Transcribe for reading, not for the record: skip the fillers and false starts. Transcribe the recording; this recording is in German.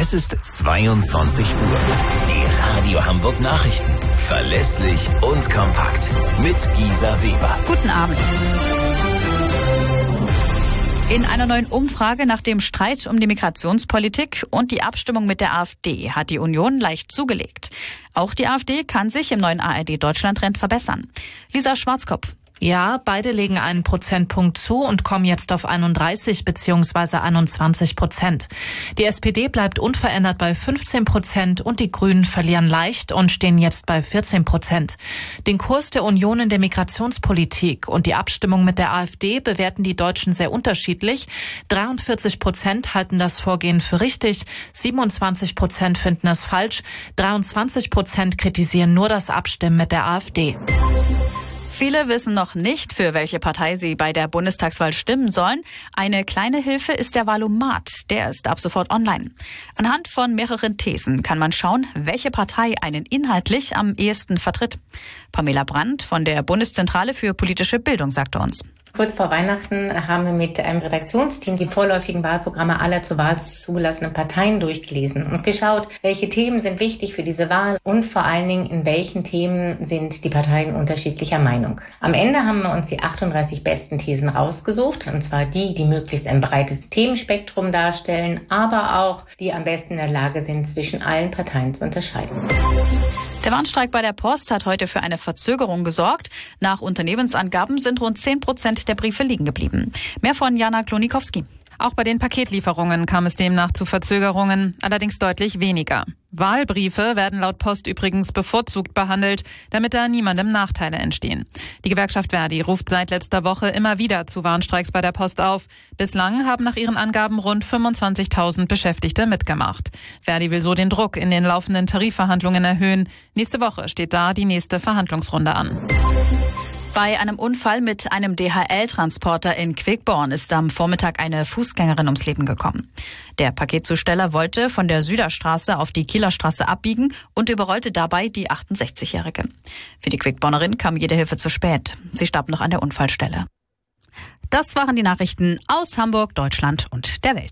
Es ist 22 Uhr. Die Radio Hamburg Nachrichten. Verlässlich und kompakt. Mit Gisa Weber. Guten Abend. In einer neuen Umfrage nach dem Streit um die Migrationspolitik und die Abstimmung mit der AfD hat die Union leicht zugelegt. Auch die AfD kann sich im neuen ARD-Deutschland-Trend verbessern. Lisa Schwarzkopf. Ja, beide legen einen Prozentpunkt zu und kommen jetzt auf 31 bzw. 21%. Die SPD bleibt unverändert bei 15% und die Grünen verlieren leicht und stehen jetzt bei 14%. Den Kurs der Union in der Migrationspolitik und die Abstimmung mit der AfD bewerten die Deutschen sehr unterschiedlich. 43% halten das Vorgehen für richtig, 27% finden es falsch, 23% kritisieren nur das Abstimmen mit der AfD. Viele wissen noch nicht, für welche Partei sie bei der Bundestagswahl stimmen sollen. Eine kleine Hilfe ist der Wahlomat. Der ist ab sofort online. Anhand von mehreren Thesen kann man schauen, welche Partei einen inhaltlich am ehesten vertritt. Pamela Brandt von der Bundeszentrale für politische Bildung sagte uns. Kurz vor Weihnachten haben wir mit einem Redaktionsteam die vorläufigen Wahlprogramme aller zur Wahl zugelassenen Parteien durchgelesen und geschaut, welche Themen sind wichtig für diese Wahl und vor allen Dingen, in welchen Themen sind die Parteien unterschiedlicher Meinung. Am Ende haben wir uns die 38 besten Thesen rausgesucht, und zwar die möglichst ein breites Themenspektrum darstellen, aber auch die am besten in der Lage sind, zwischen allen Parteien zu unterscheiden. Der Warnstreik bei der Post hat heute für eine Verzögerung gesorgt. Nach Unternehmensangaben sind rund 10% der Briefe liegen geblieben. Mehr von Jana Klonikowski. Auch bei den Paketlieferungen kam es demnach zu Verzögerungen, allerdings deutlich weniger. Wahlbriefe werden laut Post übrigens bevorzugt behandelt, damit da niemandem Nachteile entstehen. Die Gewerkschaft Verdi ruft seit letzter Woche immer wieder zu Warnstreiks bei der Post auf. Bislang haben nach ihren Angaben rund 25.000 Beschäftigte mitgemacht. Verdi will so den Druck in den laufenden Tarifverhandlungen erhöhen. Nächste Woche steht da die nächste Verhandlungsrunde an. Bei einem Unfall mit einem DHL-Transporter in Quickborn ist am Vormittag eine Fußgängerin ums Leben gekommen. Der Paketzusteller wollte von der Süderstraße auf die Kieler Straße abbiegen und überrollte dabei die 68-Jährige. Für die Quickbornerin kam jede Hilfe zu spät. Sie starb noch an der Unfallstelle. Das waren die Nachrichten aus Hamburg, Deutschland und der Welt.